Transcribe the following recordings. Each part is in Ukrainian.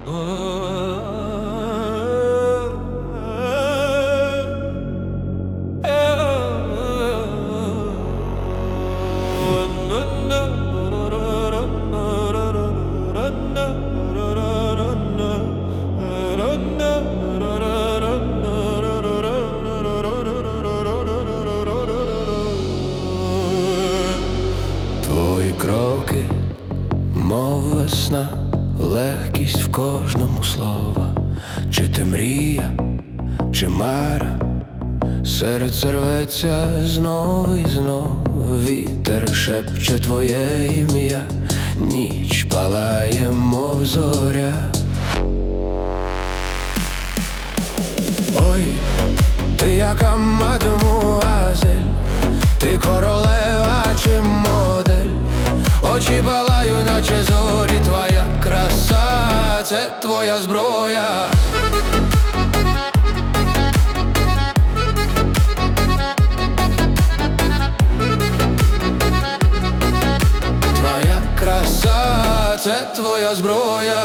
Твої кроки, мов весна, легкість в кожному слова. Чи ти мрія, чи мара, серце рветься знову і знову. Вітер шепче твоє ім'я, ніч палає, мов зоря. Ой, ти яка мадемуазель, ти королева чи модель. Очі палають, наче зорі, твоя краса – це твоя зброя. Твоя краса – це твоя зброя.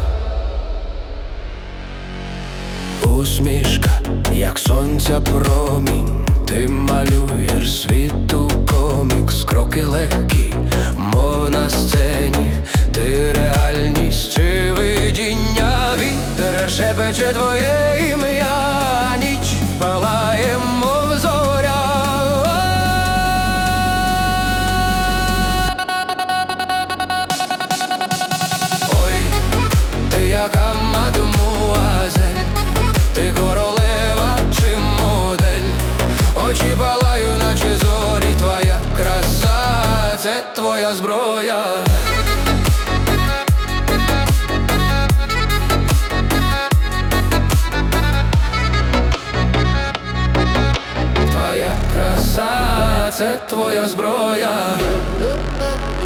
Усмішка, як сонця промінь, ти малюєш світу комікс. Кроки легкі, мов на сцені, ти реальність чи видіння. Вітер шепече твоє ім'я, ніч палає, мов зоря. Ой, ти яка мадемуазель, ти королева чи модель. Очі палають, наче зорі, твоя краса – це твоя зброя. Твоя краса – це твоя зброя.